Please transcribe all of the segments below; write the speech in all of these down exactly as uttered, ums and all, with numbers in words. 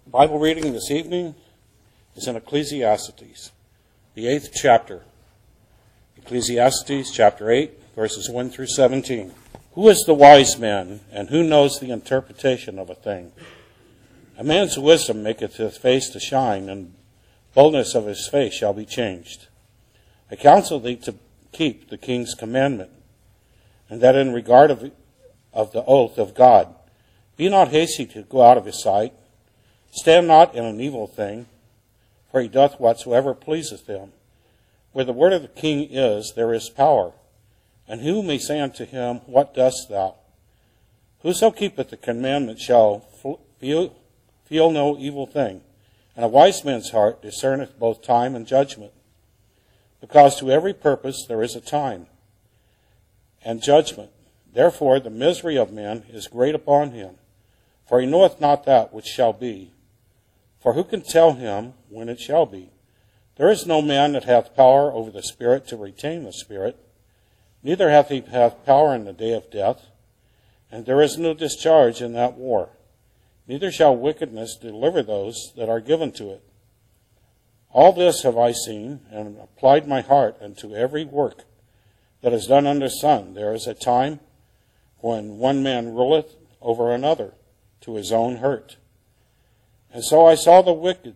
Bible reading this evening is in Ecclesiastes, the eighth chapter. Ecclesiastes chapter eight, verses one through seventeen. Who is the wise man, and who knows the interpretation of a thing? A man's wisdom maketh his face to shine, and boldness of his face shall be changed. I counsel thee to keep the king's commandment, and that in regard of, of the oath of God, be not hasty to go out of his sight. Stand not in an evil thing, for he doth whatsoever pleaseth him. Where the word of the king is, there is power. And who may say unto him, What dost thou? Whoso keepeth the commandment shall feel, feel no evil thing. And a wise man's heart discerneth both time and judgment. Because to every purpose there is a time and judgment. Therefore the misery of men is great upon him. For he knoweth not that which shall be. For who can tell him when it shall be? There is no man that hath power over the Spirit to retain the Spirit. Neither hath he hath power in the day of death. And there is no discharge in that war. Neither shall wickedness deliver those that are given to it. All this have I seen, and applied my heart unto every work that is done under the sun. There is a time when one man ruleth over another, to his own hurt. And so I saw the wicked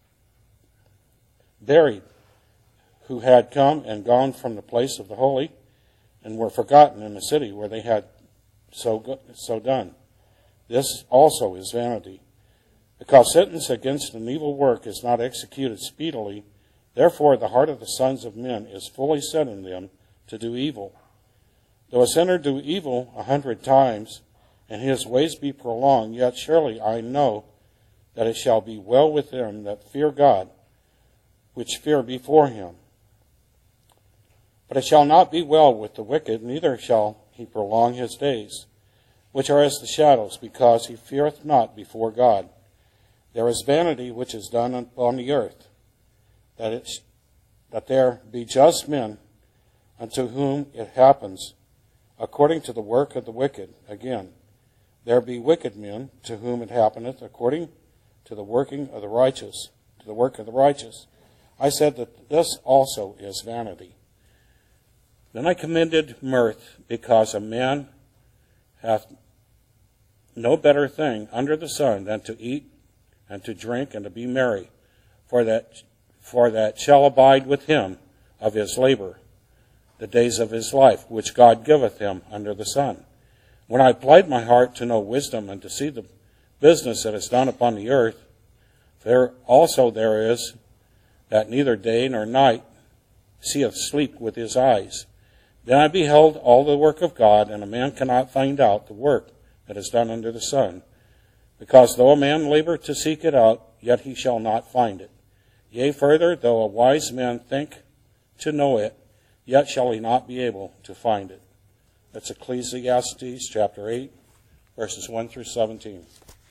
buried, who had come and gone from the place of the holy, and were forgotten in the city where they had so go- so done. This also is vanity. Because sentence against an evil work is not executed speedily, therefore the heart of the sons of men is fully set in them to do evil. Though a sinner do evil a hundred times, and his ways be prolonged, yet surely I know that it shall be well with them that fear God, which fear before him. But it shall not be well with the wicked, neither shall he prolong his days, which are as the shadows, because he feareth not before God. There is vanity which is done upon the earth, that, it, that there be just men unto whom it happens according to the work of the wicked. Again, there be wicked men to whom it happeneth according to the working of the righteous, to the work of the righteous. I said that this also is vanity. Then I commended mirth, because a man hath no better thing under the sun than to eat and to drink and to be merry, for that for that shall abide with him of his labor the days of his life, which God giveth him under the sun. When I applied my heart to know wisdom and to see the business that is done upon the earth, there also there is that neither day nor night seeth sleep with his eyes. Then I beheld all the work of God, and a man cannot find out the work that is done under the sun. Because though a man labor to seek it out, yet he shall not find it. Yea, further, though a wise man think to know it, yet shall he not be able to find it. That's Ecclesiastes chapter eight, verses one through seventeen.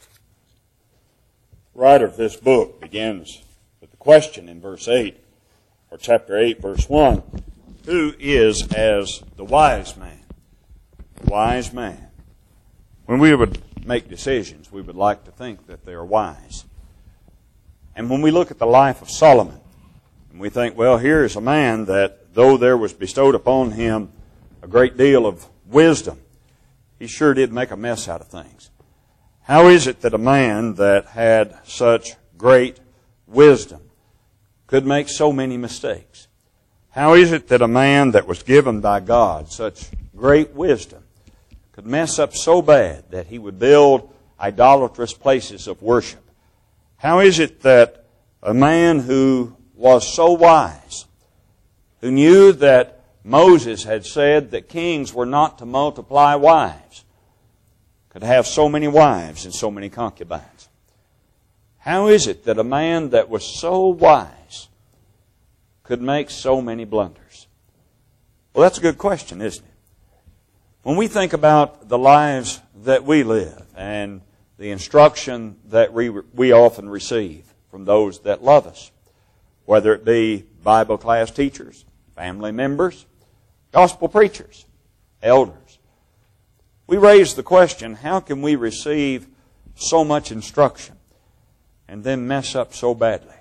The writer of this book begins with the question in verse eight, or chapter eight, verse one. Who is as the wise man? The wise man. When we would make decisions, we would like to think that they are wise. And when we look at the life of Solomon, and we think, well, here is a man that, though there was bestowed upon him a great deal of wisdom, he sure did make a mess out of things. How is it that a man that had such great wisdom could make so many mistakes? How is it that a man that was given by God such great wisdom could mess up so bad that he would build idolatrous places of worship? How is it that a man who was so wise, who knew that Moses had said that kings were not to multiply wives, could have so many wives and so many concubines? How is it that a man that was so wise could make so many blunders? Well, that's a good question, isn't it? When we think about the lives that we live and the instruction that we, we often receive from those that love us, whether it be Bible class teachers, family members, gospel preachers, elders, we raise the question, how can we receive so much instruction and then mess up so badly?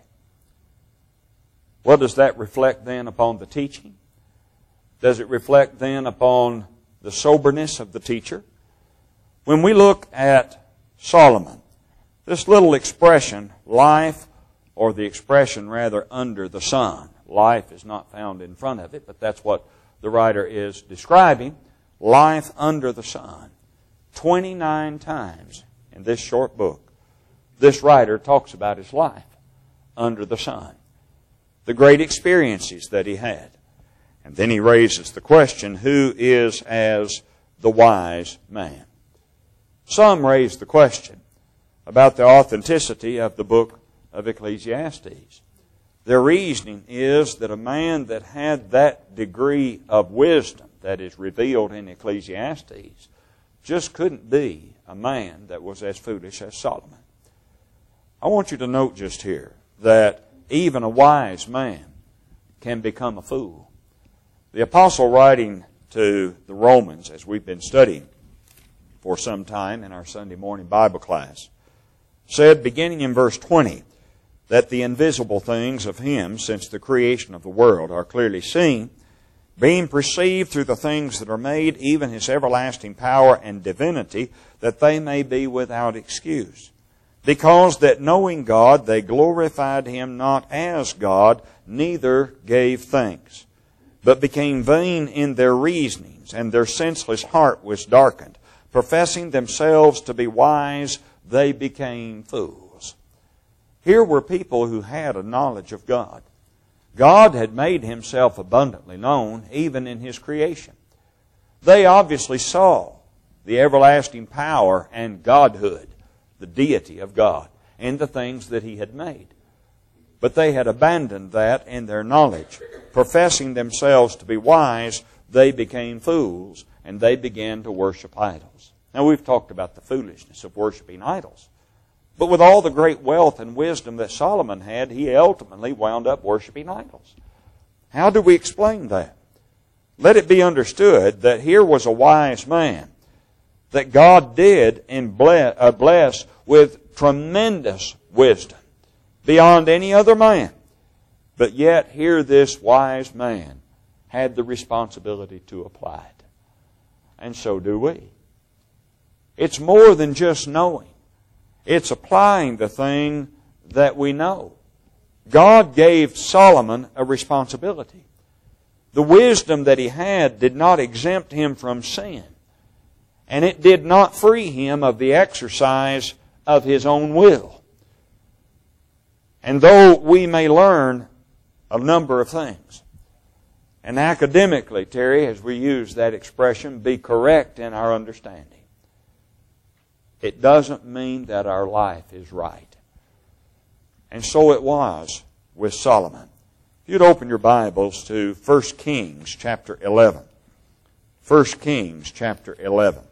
What does that reflect then upon the teaching? Does it reflect then upon the soberness of the teacher? When we look at Solomon, this little expression, life, or the expression rather, under the sun. Life is not found in front of it, but that's what the writer is describing. Life under the sun. twenty-nine times in this short book, this writer talks about his life under the sun. The great experiences that he had. And then he raises the question, who is as the wise man? Some raise the question about the authenticity of the book of Ecclesiastes. Their reasoning is that a man that had that degree of wisdom that is revealed in Ecclesiastes just couldn't be a man that was as foolish as Solomon. I want you to note just here that even a wise man can become a fool. The apostle, writing to the Romans, as we've been studying for some time in our Sunday morning Bible class, said, beginning in verse twenty, that the invisible things of Him since the creation of the world are clearly seen, being perceived through the things that are made, even His everlasting power and divinity, that they may be without excuse. Because that knowing God, they glorified Him not as God, neither gave thanks, but became vain in their reasonings, and their senseless heart was darkened. Professing themselves to be wise, they became fools. Here were people who had a knowledge of God. God had made Himself abundantly known, even in His creation. They obviously saw the everlasting power and Godhood, the deity of God, and the things that He had made. But they had abandoned that in their knowledge. Professing themselves to be wise, they became fools, and they began to worship idols. Now, we've talked about the foolishness of worshiping idols. But with all the great wealth and wisdom that Solomon had, he ultimately wound up worshiping idols. How do we explain that? Let it be understood that here was a wise man that God did and bless with tremendous wisdom beyond any other man. But yet here this wise man had the responsibility to apply it. And so do we. It's more than just knowing. It's applying the thing that we know. God gave Solomon a responsibility. The wisdom that he had did not exempt him from sin. And it did not free him of the exercise of his own will. And though we may learn a number of things, and academically, Terry, as we use that expression, be correct in our understanding, it doesn't mean that our life is right. And so it was with Solomon. If you'd open your Bibles to First Kings chapter eleven. First Kings chapter eleven.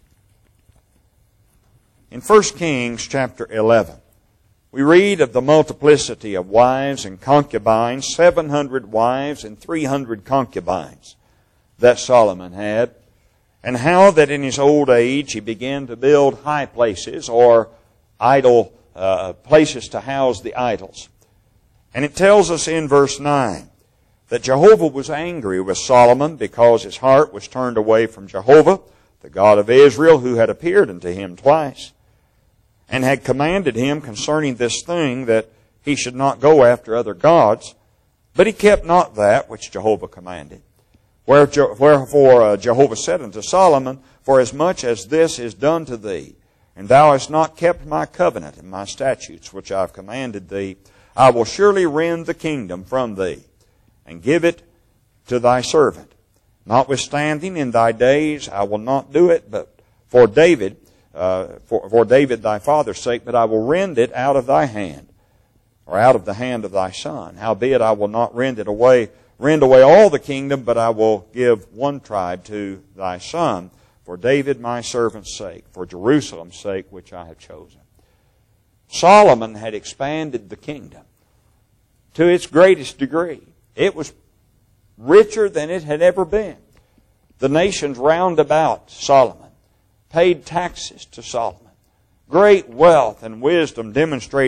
In First Kings chapter eleven, we read of the multiplicity of wives and concubines, seven hundred wives and three hundred concubines that Solomon had, and how that in his old age he began to build high places or idol uh, places to house the idols. And it tells us in verse nine that Jehovah was angry with Solomon because his heart was turned away from Jehovah, the God of Israel, who had appeared unto him twice, and had commanded him concerning this thing that he should not go after other gods. But he kept not that which Jehovah commanded. Wherefore uh, Jehovah said unto Solomon, Forasmuch as this is done to thee, and thou hast not kept my covenant and my statutes which I have commanded thee, I will surely rend the kingdom from thee, and give it to thy servant. Notwithstanding, in thy days I will not do it, but for David, uh, for, for David thy father's sake, but I will rend it out of thy hand, or out of the hand of thy son. Howbeit I will not rend it away, rend away all the kingdom, but I will give one tribe to thy son, for David my servant's sake, for Jerusalem's sake, which I have chosen. Solomon had expanded the kingdom to its greatest degree. It was richer than it had ever been. The nations round about Solomon paid taxes to Solomon. Great wealth and wisdom demonstrated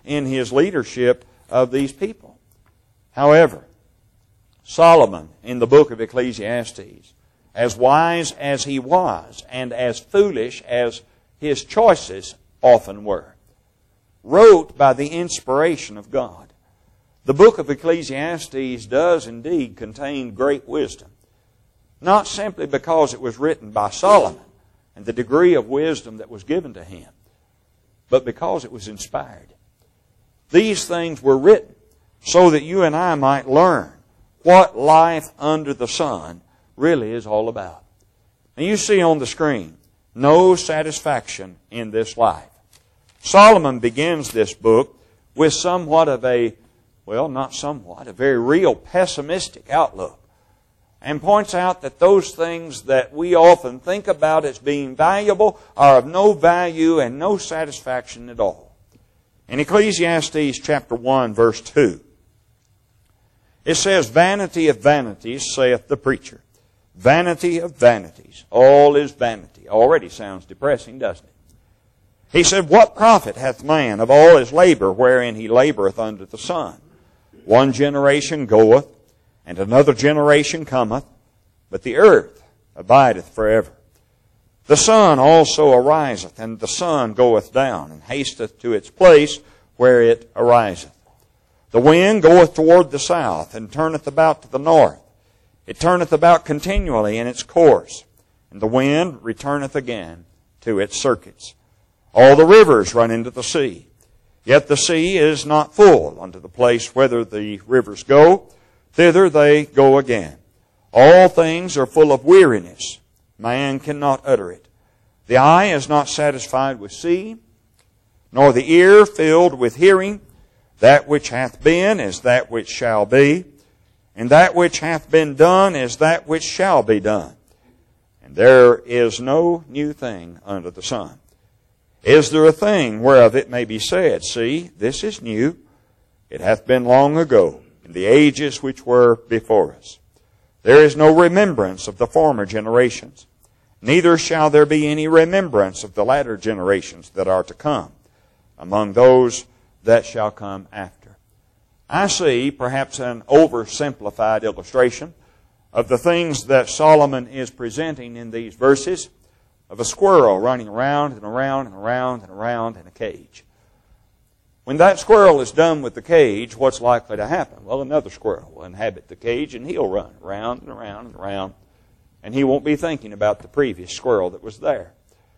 in his leadership of these people. However, Solomon in the book of Ecclesiastes, as wise as he was and as foolish as his choices often were, wrote by the inspiration of God. The book of Ecclesiastes does indeed contain great wisdom, not simply because it was written by Solomon and the degree of wisdom that was given to him, but because it was inspired. These things were written so that you and I might learn what life under the sun really is all about. Now you see on the screen, no satisfaction in this life. Solomon begins this book with somewhat of a, well, not somewhat, a very real pessimistic outlook, and points out that those things that we often think about as being valuable are of no value and no satisfaction at all. In Ecclesiastes chapter one, verse two, it says, "Vanity of vanities, saith the preacher. Vanity of vanities. All is vanity." Already sounds depressing, doesn't it? He said, "What profit hath man of all his labor wherein he laboreth under the sun? One generation goeth, and another generation cometh, but the earth abideth forever. The sun also ariseth, and the sun goeth down, and hasteth to its place where it ariseth. The wind goeth toward the south, and turneth about to the north. It turneth about continually in its course, and the wind returneth again to its circuits. All the rivers run into the sea, yet the sea is not full. Unto the place whither the rivers go, thither they go again. All things are full of weariness. Man cannot utter it. The eye is not satisfied with seeing, nor the ear filled with hearing. That which hath been is that which shall be, and that which hath been done is that which shall be done. And there is no new thing under the sun. Is there a thing whereof it may be said, See, this is new? It hath been long ago, in the ages which were before us. There is no remembrance of the former generations, neither shall there be any remembrance of the latter generations that are to come, among those that shall come after." I see perhaps an oversimplified illustration of the things that Solomon is presenting in these verses, of a squirrel running around and around and around and around in a cage. When that squirrel is done with the cage, what's likely to happen? Well, another squirrel will inhabit the cage, and he'll run around and around and around, and he won't be thinking about the previous squirrel that was there.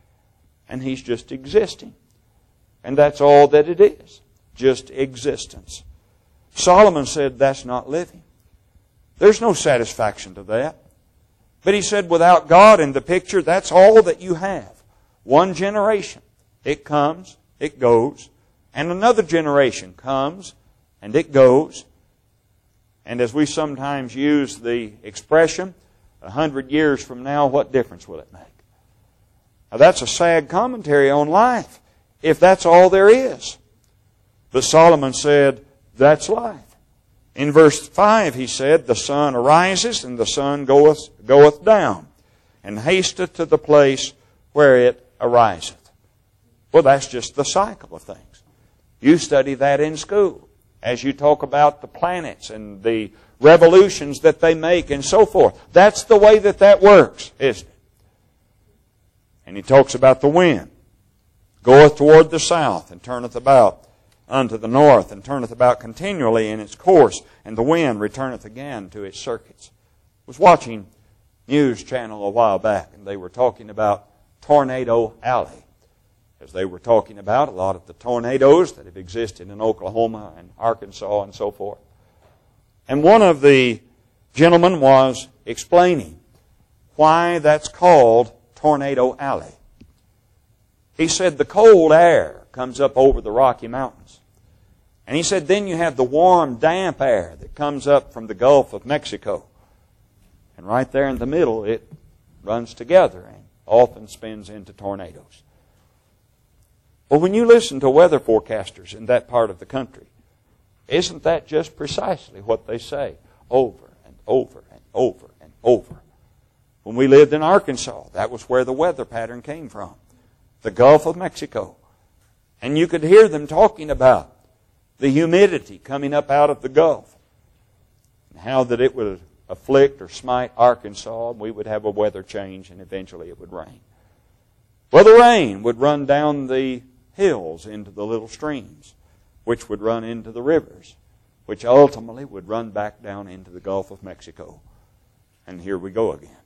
And he's just existing. And that's all that it is, just existence. Solomon said that's not living. There's no satisfaction to that. But he said without God in the picture, that's all that you have. One generation. It comes, it goes, and another generation comes, and it goes. And as we sometimes use the expression, a hundred years from now, what difference will it make? Now that's a sad commentary on life, if that's all there is. But Solomon said, that's life. In verse five he said, "The sun arises, and the sun goeth, goeth down, and hasteth to the place where it ariseth." Well, that's just the cycle of things. You study that in school, as you talk about the planets and the revolutions that they make and so forth. That's the way that that works, isn't it? And he talks about the wind. "Goeth toward the south, and turneth about unto the north, and turneth about continually in its course, and the wind returneth again to its circuits." I was watching News Channel a while back, and they were talking about Tornado Alley, as they were talking about a lot of the tornadoes that have existed in Oklahoma and Arkansas and so forth. And one of the gentlemen was explaining why that's called Tornado Alley. He said the cold air comes up over the Rocky Mountains. And he said then you have the warm, damp air that comes up from the Gulf of Mexico. And right there in the middle, it runs together and often spins into tornadoes. Well, when you listen to weather forecasters in that part of the country, isn't that just precisely what they say over and over and over and over? When we lived in Arkansas, that was where the weather pattern came from, the Gulf of Mexico. And you could hear them talking about the humidity coming up out of the Gulf, and how that it would afflict or smite Arkansas, and we would have a weather change, and eventually it would rain. Well, the rain would run down the hills into the little streams, which would run into the rivers, which ultimately would run back down into the Gulf of Mexico. And here we go again.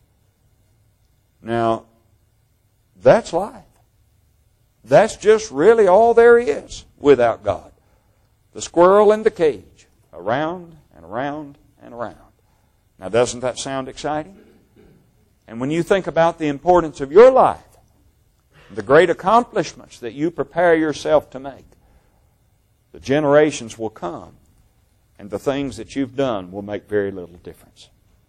Now, that's life. That's just really all there is without God. The squirrel in the cage, around and around and around. Now, doesn't that sound exciting? And when you think about the importance of your life, the great accomplishments that you prepare yourself to make, the generations will come, and the things that you've done will make very little difference.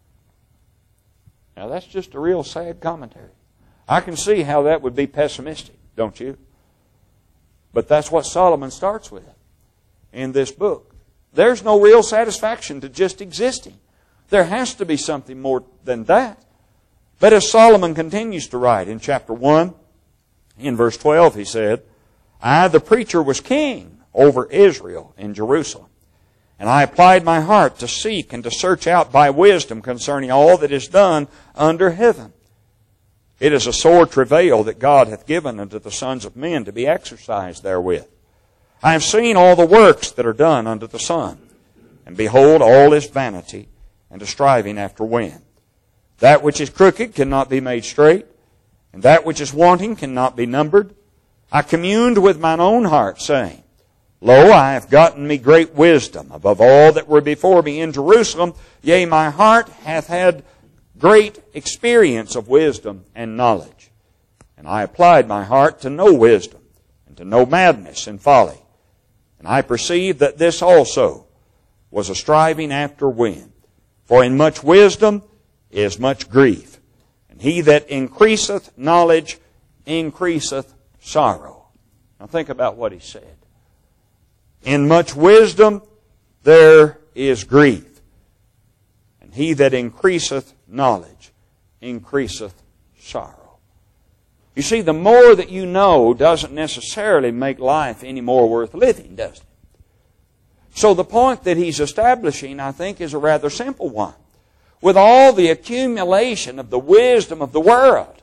Now, that's just a real sad commentary. I can see how that would be pessimistic, don't you? But that's what Solomon starts with in this book. There's no real satisfaction to just existing. There has to be something more than that. But as Solomon continues to write in chapter one, in verse twelve, he said, I, the preacher, was king over Israel in Jerusalem. And I applied my heart to seek and to search out by wisdom concerning all that is done under heaven. It is a sore travail that God hath given unto the sons of men to be exercised therewith. I have seen all the works that are done under the sun, and behold, all is vanity and a striving after wind. That which is crooked cannot be made straight, and that which is wanting cannot be numbered. I communed with mine own heart, saying, Lo, I have gotten me great wisdom above all that were before me in Jerusalem. Yea, my heart hath had great experience of wisdom and knowledge. And I applied my heart to know wisdom, and to know madness and folly. And I perceived that this also was a striving after wind. For in much wisdom is much grief. And he that increaseth knowledge increaseth sorrow. Now think about what he said. In much wisdom there is grief, and he that increaseth knowledge increaseth sorrow. You see, the more that you know doesn't necessarily make life any more worth living, does it? So the point that he's establishing, I think, is a rather simple one. With all the accumulation of the wisdom of the world,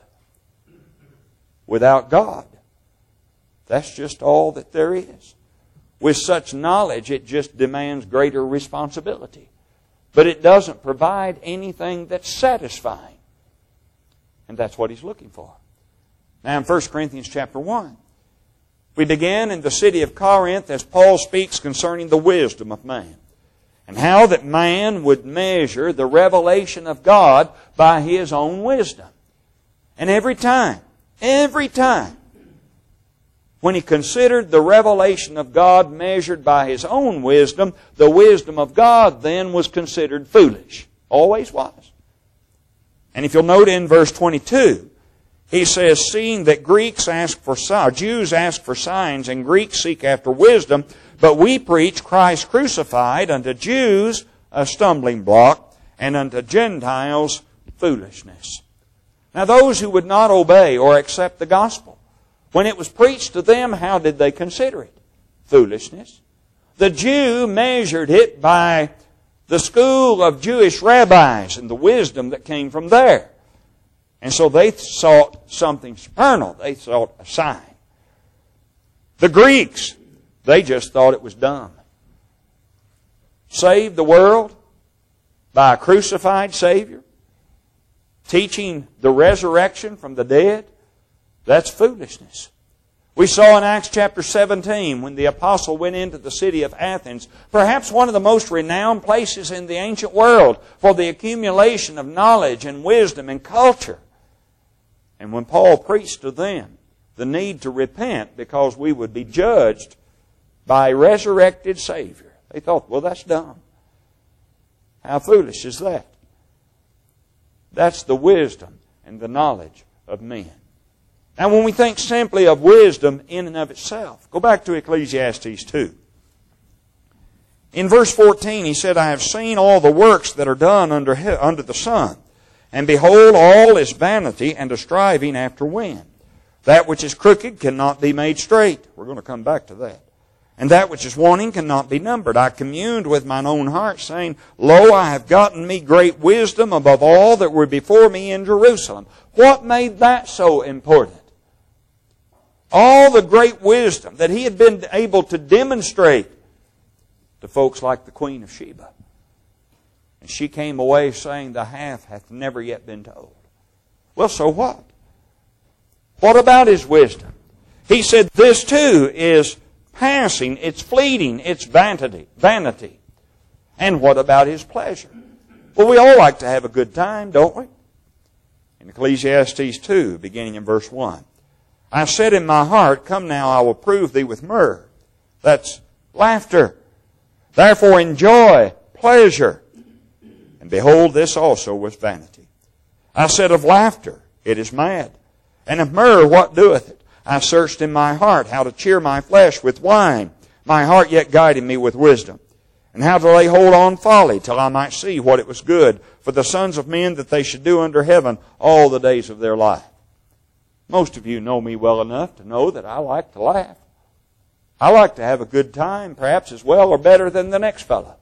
without God, that's just all that there is. With such knowledge, it just demands greater responsibility. But it doesn't provide anything that's satisfying. And that's what he's looking for. Now in First Corinthians chapter one, we began in the city of Corinth as Paul speaks concerning the wisdom of man, and how that man would measure the revelation of God by his own wisdom. And every time, every time, when he considered the revelation of God measured by his own wisdom, the wisdom of God then was considered foolish. Always was. And if you'll note in verse twenty-two, he says, seeing that Greeks ask for signs, Jews ask for signs, and Greeks seek after wisdom, but we preach Christ crucified, unto Jews a stumbling block, and unto Gentiles foolishness. Now those who would not obey or accept the gospel, when it was preached to them, how did they consider it? Foolishness. The Jew measured it by the school of Jewish rabbis and the wisdom that came from there. And so they sought something supernal. They sought a sign. The Greeks, they just thought it was dumb. Save the world by a crucified Savior, teaching the resurrection from the dead, that's foolishness. We saw in Acts chapter seventeen when the apostle went into the city of Athens, perhaps one of the most renowned places in the ancient world for the accumulation of knowledge and wisdom and culture. And when Paul preached to them the need to repent because we would be judged by a resurrected Savior, they thought, well, that's dumb. How foolish is that? That's the wisdom and the knowledge of men. Now, when we think simply of wisdom in and of itself, go back to Ecclesiastes two. In verse fourteen, he said, I have seen all the works that are done under, under the sun, and behold, all is vanity and a striving after wind. That which is crooked cannot be made straight. We're going to come back to that. And that which is wanting cannot be numbered. I communed with mine own heart, saying, Lo, I have gotten me great wisdom above all that were before me in Jerusalem. What made that so important? All the great wisdom that he had been able to demonstrate to folks like the Queen of Sheba. And she came away saying, the half hath never yet been told. Well, so what? What about his wisdom? He said, this too is passing, it's fleeting, it's vanity. vanity. And what about his pleasure? Well, we all like to have a good time, don't we? In Ecclesiastes two, beginning in verse one. I said in my heart, come now, I will prove thee with myrrh. That's laughter. Therefore enjoy pleasure. And behold, this also was vanity. I said of laughter, it is mad. And of myrrh, what doeth it? I searched in my heart how to cheer my flesh with wine, my heart yet guiding me with wisdom, and how to lay hold on folly till I might see what it was good for the sons of men that they should do under heaven all the days of their life. Most of you know me well enough to know that I like to laugh. I like to have a good time, perhaps as well or better than the next fellow.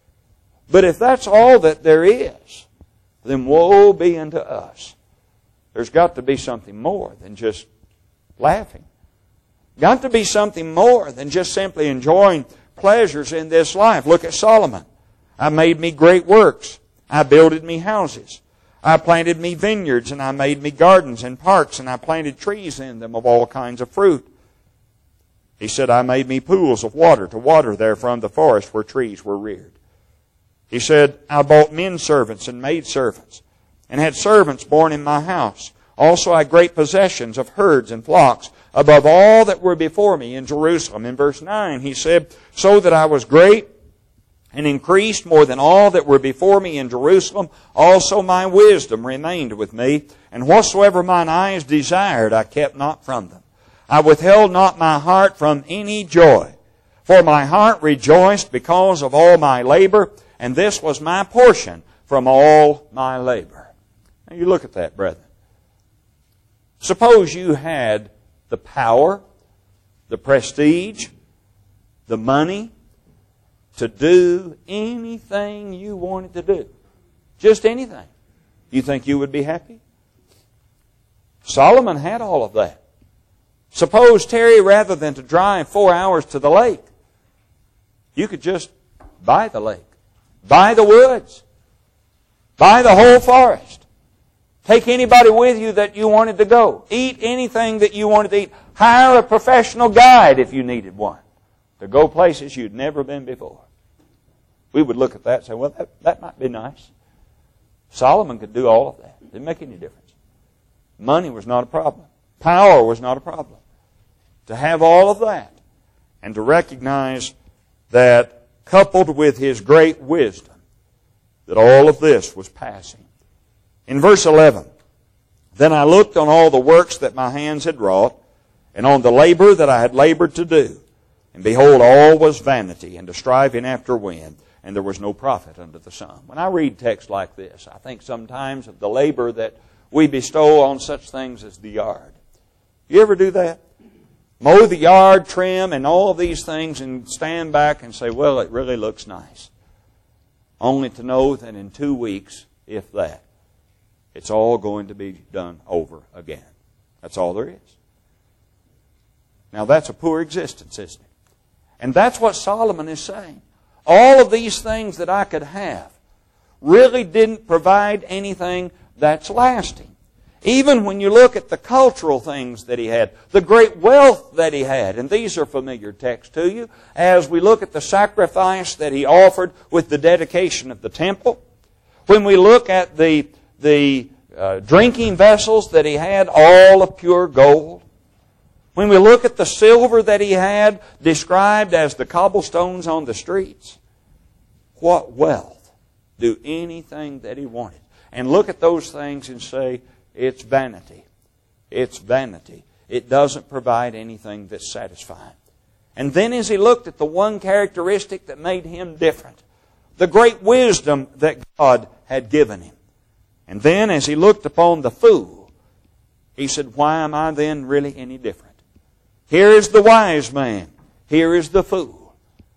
But if that's all that there is, then woe be unto us. There's got to be something more than just laughing. Got to be something more than just simply enjoying pleasures in this life. Look at Solomon. I made me great works. I builded me houses. I planted me vineyards, and I made me gardens and parks, and I planted trees in them of all kinds of fruit. He said, I made me pools of water to water therefrom the forest where trees were reared. He said, I bought men servants and maid servants, and had servants born in my house. Also I had great possessions of herds and flocks, above all that were before me in Jerusalem. In verse nine, he said, so that I was great and increased more than all that were before me in Jerusalem. Also my wisdom remained with me, and whatsoever mine eyes desired I kept not from them. I withheld not my heart from any joy, for my heart rejoiced because of all my labor, and this was my portion from all my labor. Now you look at that, brethren. Suppose you had the power, the prestige, the money to do anything you wanted to do. Just anything. You think you would be happy? Solomon had all of that. Suppose, Terry, rather than to drive four hours to the lake, you could just buy the lake, buy the woods, buy the whole forest. Take anybody with you that you wanted to go. Eat anything that you wanted to eat. Hire a professional guide if you needed one to go places you'd never been before. We would look at that and say, well, that, that might be nice. Solomon could do all of that. It didn't make any difference. Money was not a problem. Power was not a problem. To have all of that and to recognize that coupled with his great wisdom, that all of this was passing. In verse eleven, then I looked on all the works that my hands had wrought, and on the labor that I had labored to do. And behold, all was vanity, and a striving after wind, and there was no profit under the sun. When I read texts like this, I think sometimes of the labor that we bestow on such things as the yard. You ever do that? Mow the yard, trim, and all of these things, and stand back and say, well, it really looks nice. Only to know that in two weeks, if that, it's all going to be done over again. That's all there is. Now that's a poor existence, isn't it? And that's what Solomon is saying. All of these things that I could have really didn't provide anything that's lasting. Even when you look at the cultural things that he had, the great wealth that he had, and these are familiar texts to you, as we look at the sacrifice that he offered with the dedication of the temple, when we look at the the uh, drinking vessels that he had, all of pure gold. When we look at the silver that he had, described as the cobblestones on the streets, what wealth do anything that he wanted. And look at those things and say, it's vanity. It's vanity. It doesn't provide anything that's satisfying. And then as he looked at the one characteristic that made him different, the great wisdom that God had given him. And then as he looked upon the fool, he said, why am I then really any different? Here is the wise man. Here is the fool.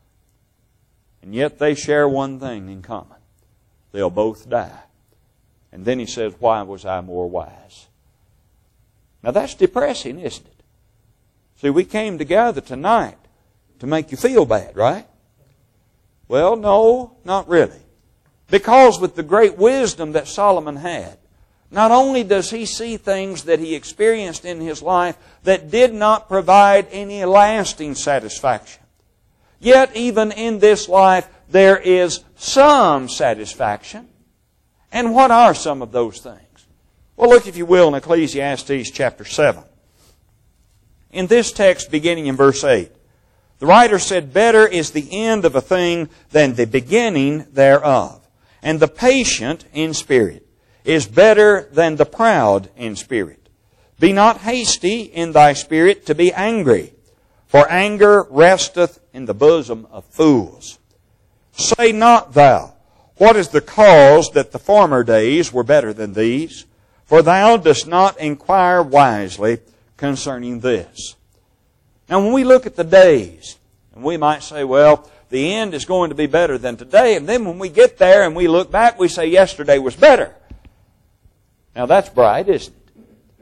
And yet they share one thing in common. They'll both die. And then he says, why was I more wise? Now that's depressing, isn't it? See, we came together tonight to make you feel bad, right? Well, no, not really. Because with the great wisdom that Solomon had, not only does he see things that he experienced in his life that did not provide any lasting satisfaction, yet even in this life there is some satisfaction. And what are some of those things? Well, look, if you will, in Ecclesiastes chapter seven. In this text, beginning in verse eight, the writer said, better is the end of a thing than the beginning thereof, and the patient in spirit is better than the proud in spirit. Be not hasty in thy spirit to be angry, for anger resteth in the bosom of fools. Say not thou, what is the cause that the former days were better than these? For thou dost not inquire wisely concerning this. Now when we look at the days, and we might say, well, the end is going to be better than today, and then when we get there and we look back, we say yesterday was better. Now that's bright, isn't it?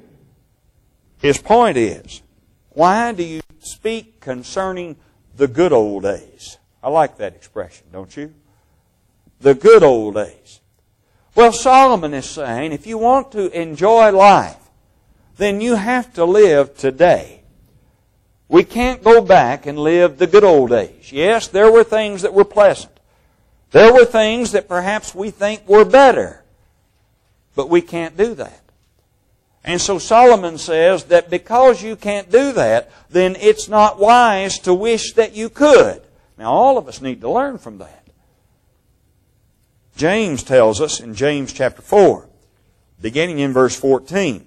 His point is, why do you speak concerning the good old days? I like that expression, don't you? The good old days. Well, Solomon is saying, if you want to enjoy life, then you have to live today. We can't go back and live the good old days. Yes, there were things that were pleasant. There were things that perhaps we think were better. But we can't do that. And so Solomon says that because you can't do that, then it's not wise to wish that you could. Now all of us need to learn from that. James tells us in James chapter four, beginning in verse fourteen.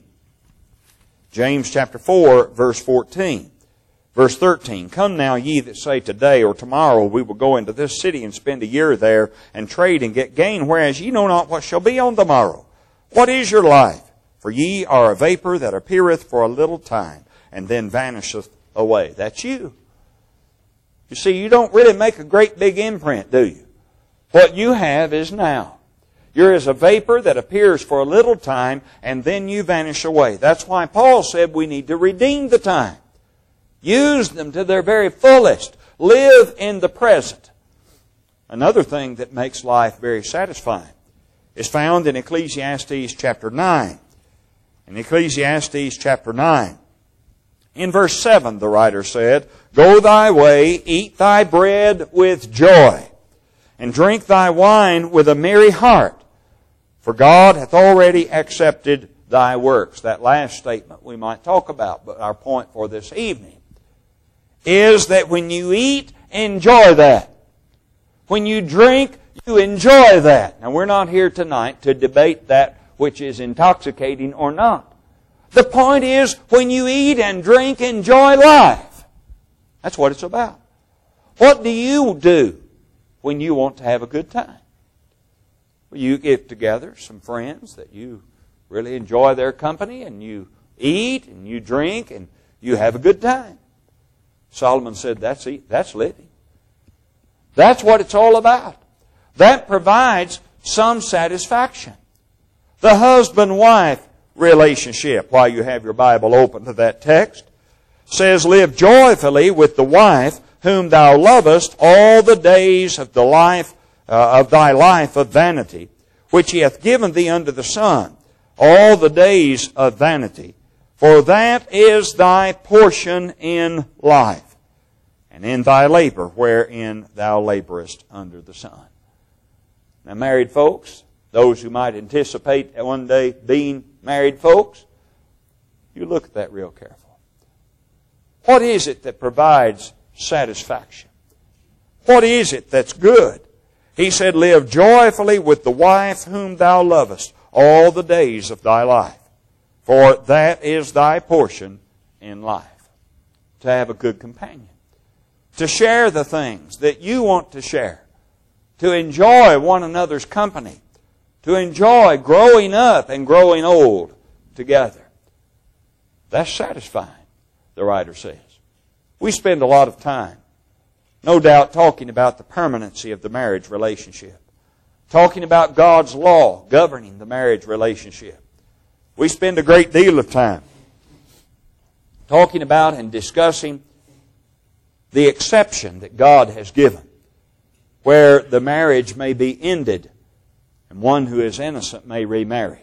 James chapter four, verse fourteen. Verse thirteen, come now ye that say today or tomorrow we will go into this city and spend a year there and trade and get gain, whereas ye know not what shall be on the morrow. What is your life? For ye are a vapor that appeareth for a little time and then vanisheth away. That's you. You see, you don't really make a great big imprint, do you? What you have is now. You're as a vapor that appears for a little time and then you vanish away. That's why Paul said we need to redeem the time. Use them to their very fullest. Live in the present. Another thing that makes life very satisfying is found in Ecclesiastes chapter nine. In Ecclesiastes chapter nine. In verse seven, the writer said, go thy way, eat thy bread with joy, and drink thy wine with a merry heart, for God hath already accepted thy works. That last statement we might talk about, but our point for this evening is that when you eat, enjoy that. When you drink, you enjoy that. Now we're not here tonight to debate that which is intoxicating or not. The point is, when you eat and drink, enjoy life. That's what it's about. What do you do when you want to have a good time? Well, you get together some friends that you really enjoy their company, and you eat and you drink and you have a good time. Solomon said that's eat, that's living. That's what it's all about. That provides some satisfaction. The husband-wife relationship, while you have your Bible open to that text, says, live joyfully with the wife whom thou lovest all the days of the life uh, of thy life of vanity, which he hath given thee under the sun, all the days of vanity. For that is thy portion in life, and in thy labor wherein thou laborest under the sun. Now, married folks, those who might anticipate one day being married folks, you look at that real careful. What is it that provides satisfaction? What is it that's good? He said, live joyfully with the wife whom thou lovest all the days of thy life, for that is thy portion in life. To have a good companion. To share the things that you want to share. To enjoy one another's company. To enjoy growing up and growing old together. That's satisfying, the writer says. We spend a lot of time No doubt talking about the permanency of the marriage relationship. Talking about God's law governing the marriage relationship. We spend a great deal of time talking about and discussing the exception that God has given, where the marriage may be ended and one who is innocent may remarry.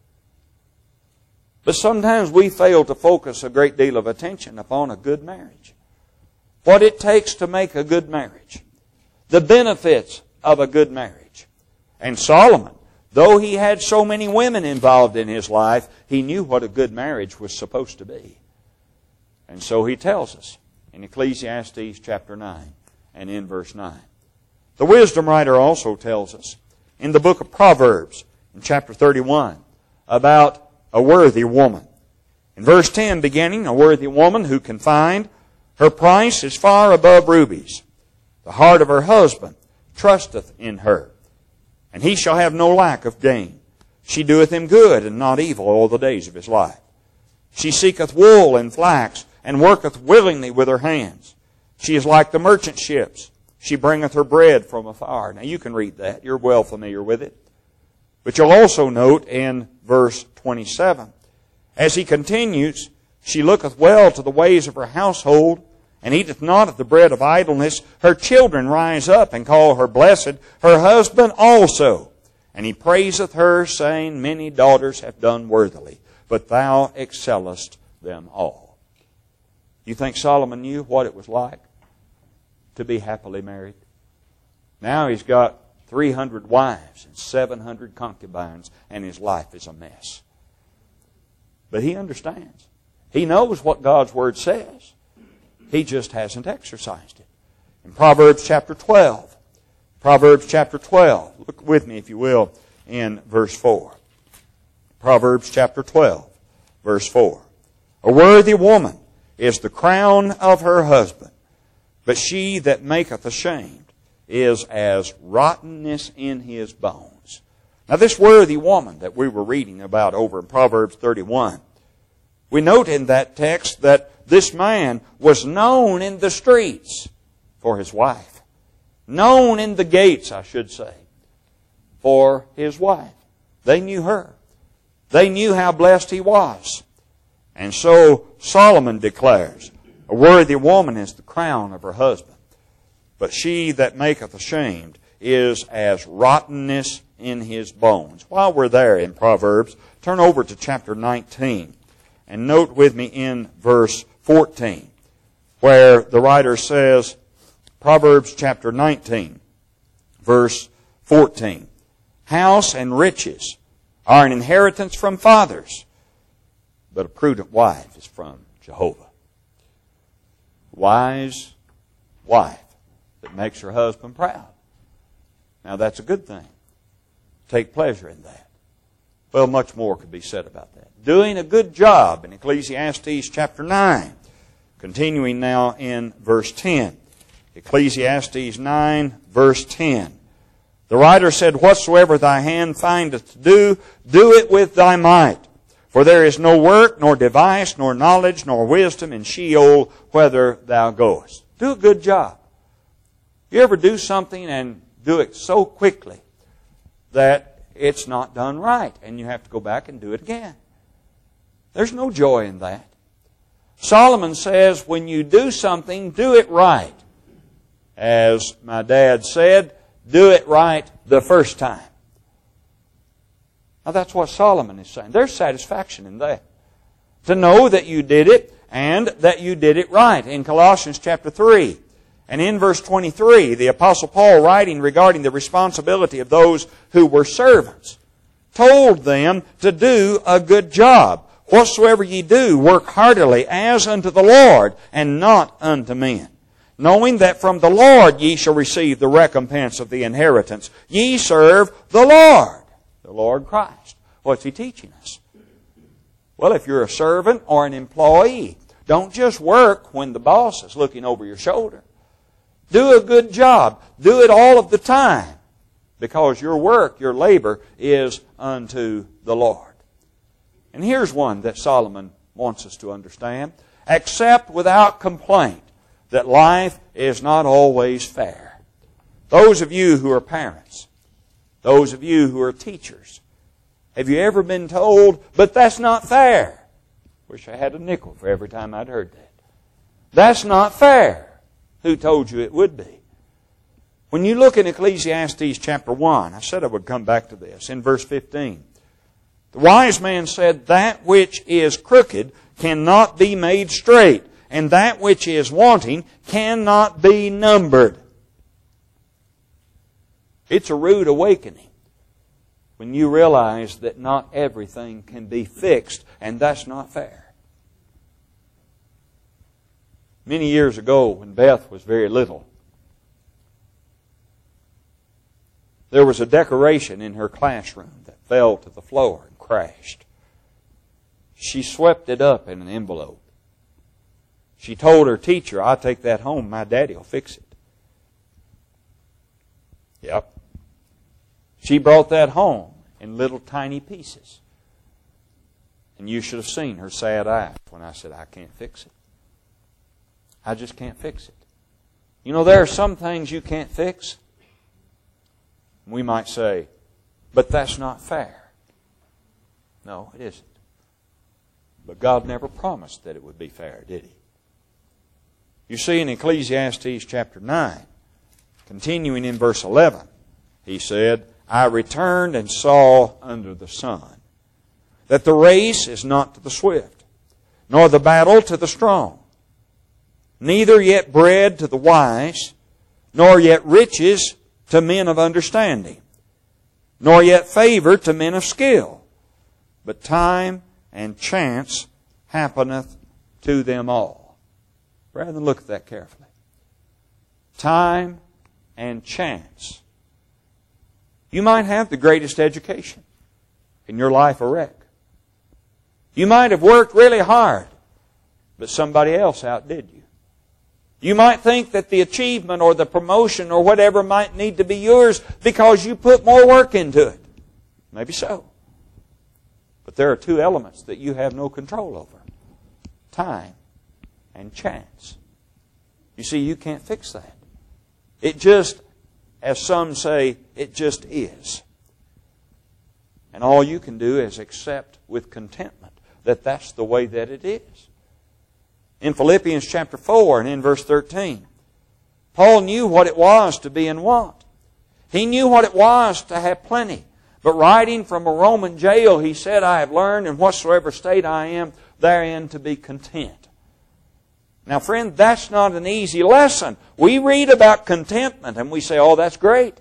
But sometimes we fail to focus a great deal of attention upon a good marriage. What it takes to make a good marriage. The benefits of a good marriage. And Solomon, though he had so many women involved in his life, he knew what a good marriage was supposed to be. And so he tells us in Ecclesiastes chapter nine and in verse nine. The wisdom writer also tells us in the book of Proverbs in chapter thirty-one about a worthy woman. In verse ten beginning, a worthy woman who can find, her price is far above rubies. The heart of her husband trusteth in her, and he shall have no lack of gain. She doeth him good and not evil all the days of his life. She seeketh wool and flax, and worketh willingly with her hands. She is like the merchant ships. She bringeth her bread from afar. Now you can read that. You're well familiar with it. But you'll also note in verse twenty-seven, as he continues, she looketh well to the ways of her household, and eateth not of the bread of idleness. Her children rise up and call her blessed, her husband also. And he praiseth her, saying, many daughters have done worthily, but thou excellest them all. You think Solomon knew what it was like to be happily married? Now he's got three hundred wives and seven hundred concubines, and his life is a mess. But he understands. He knows what God's Word says. He just hasn't exercised it. In Proverbs chapter twelve, Proverbs chapter twelve, look with me if you will in verse four. Proverbs chapter twelve, verse four. A worthy woman is the crown of her husband, but she that maketh ashamed is as rottenness in his bones. Now this worthy woman that we were reading about over in Proverbs thirty-one, we note in that text that this man was known in the streets for his wife. Known in the gates, I should say, for his wife. They knew her. They knew how blessed he was. And so Solomon declares, a worthy woman is the crown of her husband, but she that maketh ashamed is as rottenness in his bones. While we're there in Proverbs, turn over to chapter nineteen and note with me in verse fourteen, where the writer says, Proverbs chapter nineteen, verse fourteen, house and riches are an inheritance from fathers, but a prudent wife is from Jehovah. Wise wife that makes her husband proud. Now that's a good thing. Take pleasure in that. Well, much more could be said about that. Doing a good job in Ecclesiastes chapter nine. Continuing now in verse ten. Ecclesiastes nine, verse ten. The writer said, whatsoever thy hand findeth to do, do it with thy might. For there is no work, nor device, nor knowledge, nor wisdom in Sheol, whither thou goest. Do a good job. You ever do something and do it so quickly that it's not done right, and you have to go back and do it again? There's no joy in that. Solomon says, when you do something, do it right. As my dad said, do it right the first time. Now that's what Solomon is saying. There's satisfaction in that. To know that you did it and that you did it right. In Colossians chapter three and in verse twenty-three, the Apostle Paul, writing regarding the responsibility of those who were servants, told them to do a good job. Whatsoever ye do, work heartily as unto the Lord and not unto men, knowing that from the Lord ye shall receive the recompense of the inheritance. Ye serve the Lord, the Lord Christ. What's He teaching us? Well, if you're a servant or an employee, don't just work when the boss is looking over your shoulder. Do a good job. Do it all of the time, because your work, your labor, is unto the Lord. And here's one that Solomon wants us to understand. Accept without complaint that life is not always fair. Those of you who are parents, those of you who are teachers, have you ever been told, but that's not fair? Wish I had a nickel for every time I'd heard that. That's not fair. Who told you it would be? When you look in Ecclesiastes chapter one, I said I would come back to this, in verse fifteen. The wise man said, that which is crooked cannot be made straight, and that which is wanting cannot be numbered. It's a rude awakening when you realize that not everything can be fixed, and that's not fair. Many years ago, when Beth was very little, there was a decoration in her classroom that fell to the floor and crashed. She swept it up in an envelope. She told her teacher, I'll take that home, my daddy will fix it. Yep. She brought that home in little tiny pieces. And you should have seen her sad eyes when I said, I can't fix it. I just can't fix it. You know, there are some things you can't fix. We might say, but that's not fair. No, it isn't. But God never promised that it would be fair, did He? You see in Ecclesiastes chapter nine, continuing in verse eleven, He said, I returned and saw under the sun that the race is not to the swift, nor the battle to the strong, neither yet bread to the wise, nor yet riches to men of understanding, nor yet favor to men of skill, but time and chance happeneth to them all. Rather than look at that carefully. Time and chance. You might have the greatest education, and your life a wreck. You might have worked really hard, but somebody else outdid you. You might think that the achievement or the promotion or whatever might need to be yours because you put more work into it. Maybe so. But there are two elements that you have no control over. Time and chance. You see, you can't fix that. It just, as some say, it just is. And all you can do is accept with contentment that that's the way that it is. In Philippians chapter four and in verse thirteen, Paul knew what it was to be in want. He knew what it was to have plenty. But writing from a Roman jail, he said, I have learned in whatsoever state I am, therein to be content. Now, friend, that's not an easy lesson. We read about contentment and we say, oh, that's great.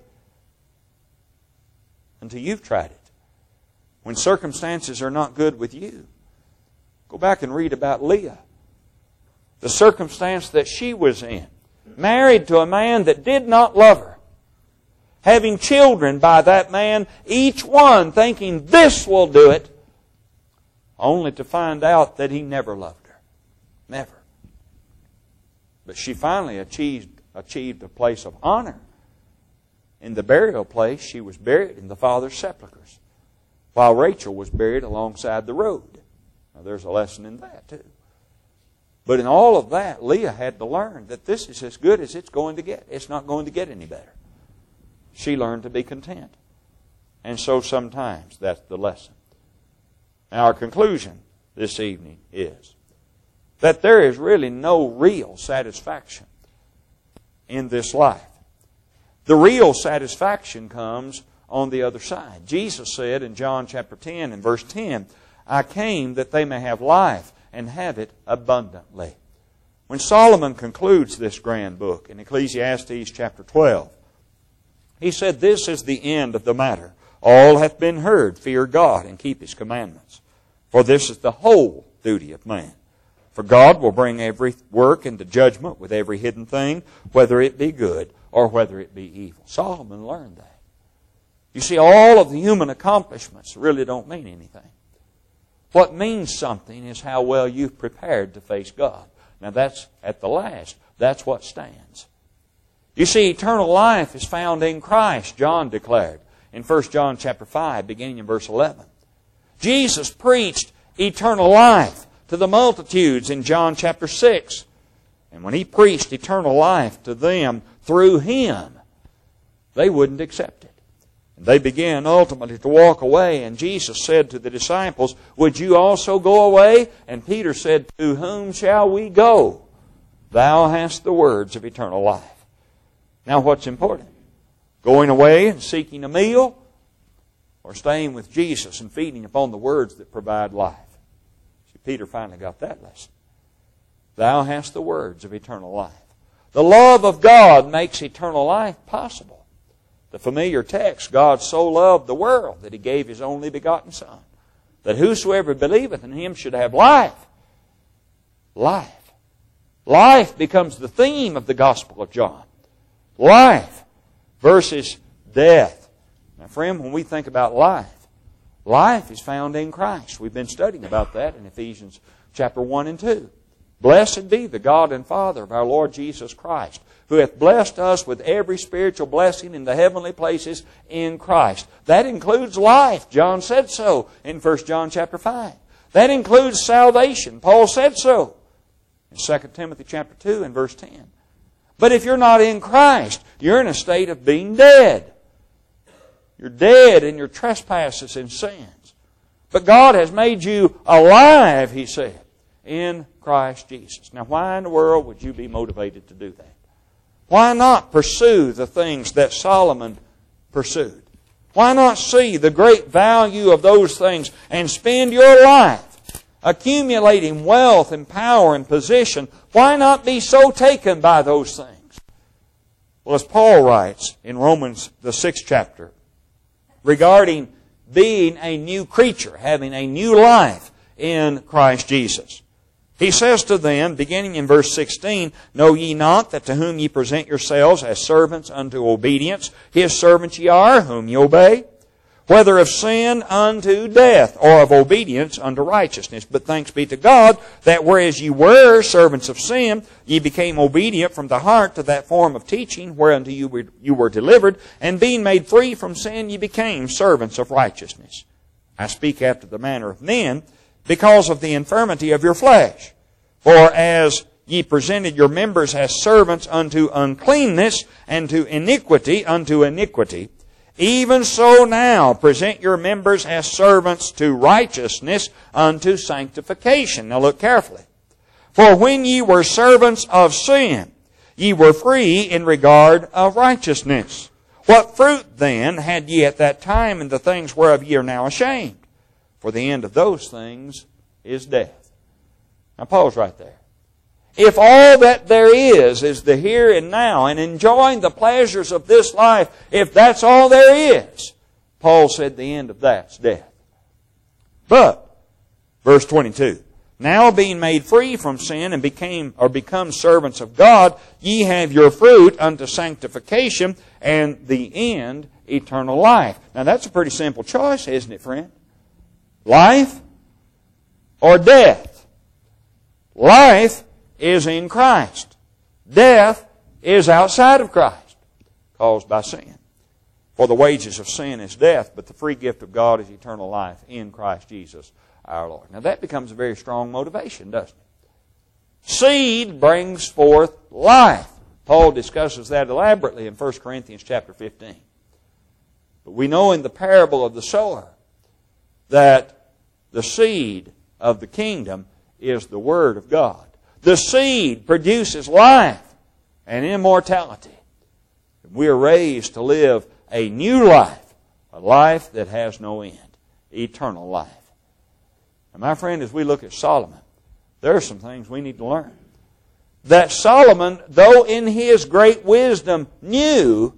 Until you've tried it. When circumstances are not good with you. Go back and read about Leah. The circumstance that she was in. Married to a man that did not love her. Having children by that man, each one thinking this will do it, only to find out that he never loved her. Never. But she finally achieved, achieved a place of honor. In the burial place, she was buried in the father's sepulchres, while Rachel was buried alongside the road. Now there's a lesson in that too. But in all of that, Leah had to learn that this is as good as it's going to get. It's not going to get any better. She learned to be content. And so sometimes that's the lesson. Now our conclusion this evening is that there is really no real satisfaction in this life. The real satisfaction comes on the other side. Jesus said in John chapter ten and verse ten, I came that they may have life and have it abundantly. When Solomon concludes this grand book in Ecclesiastes chapter twelve, he said, this is the end of the matter. All hath been heard. Fear God and keep His commandments. For this is the whole duty of man. For God will bring every work into judgment with every hidden thing, whether it be good or whether it be evil. Solomon learned that. You see, all of the human accomplishments really don't mean anything. What means something is how well you've prepared to face God. Now that's, at the last, that's what stands. You see, eternal life is found in Christ, John declared in First John chapter five, beginning in verse eleven. Jesus preached eternal life to the multitudes in John chapter six. And when He preached eternal life to them through Him, they wouldn't accept it. And they began ultimately to walk away. And Jesus said to the disciples, would you also go away? And Peter said, to whom shall we go? Thou hast the words of eternal life. Now what's important? Going away and seeking a meal, or staying with Jesus and feeding upon the words that provide life? See, Peter finally got that lesson. Thou hast the words of eternal life. The love of God makes eternal life possible. The familiar text, God so loved the world that He gave His only begotten Son, that whosoever believeth in Him should have life. Life. Life becomes the theme of the Gospel of John. Life versus death. Now, friend, when we think about life, life is found in Christ. We've been studying about that in Ephesians chapter one and two. Blessed be the God and Father of our Lord Jesus Christ, who hath blessed us with every spiritual blessing in the heavenly places in Christ. That includes life. John said so in First John chapter five. That includes salvation. Paul said so in Second Timothy chapter two and verse ten. But if you're not in Christ, you're in a state of being dead. You're dead in your trespasses and sins. But God has made you alive, He said, in Christ Jesus. Now, why in the world would you be motivated to do that? Why not pursue the things that Solomon pursued? Why not see the great value of those things and spend your life accumulating wealth and power and position? Why not be so taken by those things? Well, as Paul writes in Romans, the sixth chapter, regarding being a new creature, having a new life in Christ Jesus. He says to them, beginning in verse sixteen, know ye not that to whom ye present yourselves as servants unto obedience, His servants ye are, whom ye obey? Whether of sin unto death, or of obedience unto righteousness. But thanks be to God, that whereas ye were servants of sin, ye became obedient from the heart to that form of teaching whereunto you were, you were delivered, and being made free from sin, ye became servants of righteousness. I speak after the manner of men, because of the infirmity of your flesh. For as ye presented your members as servants unto uncleanness, and to iniquity unto iniquity, even so now present your members as servants to righteousness unto sanctification. Now look carefully. For when ye were servants of sin, ye were free in regard of righteousness. What fruit then had ye at that time in the things whereof ye are now ashamed? For the end of those things is death. Now pause right there. If all that there is is the here and now and enjoying the pleasures of this life, if that's all there is, Paul said the end of that's death. But, verse twenty-two, now being made free from sin and became or become servants of God, ye have your fruit unto sanctification, and the end eternal life. Now that's a pretty simple choice, isn't it, friend? Life or death? Life is in Christ. Death is outside of Christ, caused by sin. For the wages of sin is death, but the free gift of God is eternal life in Christ Jesus our Lord. Now that becomes a very strong motivation, doesn't it? Seed brings forth life. Paul discusses that elaborately in First Corinthians chapter fifteen. But we know in the parable of the sower that the seed of the kingdom is the Word of God. The seed produces life and immortality. We are raised to live a new life, a life that has no end, eternal life. And my friend, as we look at Solomon, there are some things we need to learn. That Solomon, though in his great wisdom knew,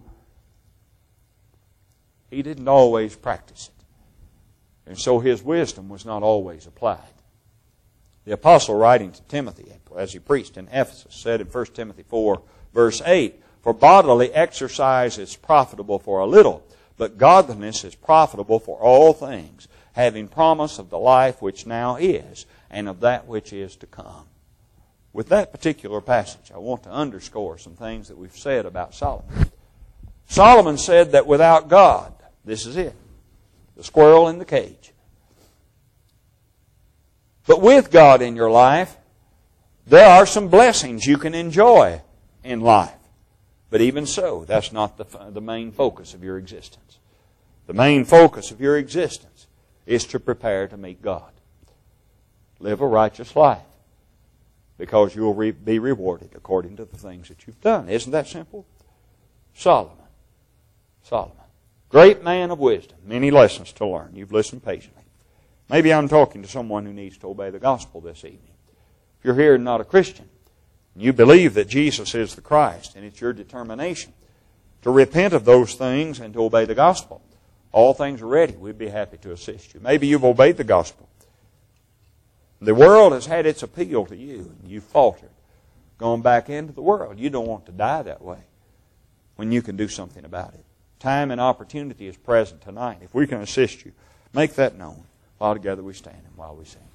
he didn't always practice it. And so his wisdom was not always applied. The apostle writing to Timothy, as he preached in Ephesus, said in First Timothy four, verse eight, for bodily exercise is profitable for a little, but godliness is profitable for all things, having promise of the life which now is, and of that which is to come. With that particular passage, I want to underscore some things that we've said about Solomon. Solomon said that without God, this is it, the squirrel in the cage. But with God in your life, There are some blessings you can enjoy in life. But even so, that's not the, the main focus of your existence. The main focus of your existence is to prepare to meet God. Live a righteous life, because you will re- be rewarded according to the things that you've done. Isn't that simple? Solomon. Solomon. Great man of wisdom. Many lessons to learn. You've listened patiently. Maybe I'm talking to someone who needs to obey the gospel this evening. If you're here and not a Christian, and you believe that Jesus is the Christ, and it's your determination to repent of those things and to obey the gospel, all things are ready. We'd be happy to assist you. Maybe you've obeyed the gospel. The world has had its appeal to you, and you've faltered, gone back into the world. You don't want to die that way when you can do something about it. Time and opportunity is present tonight. If we can assist you, make that known while together we stand and while we sing.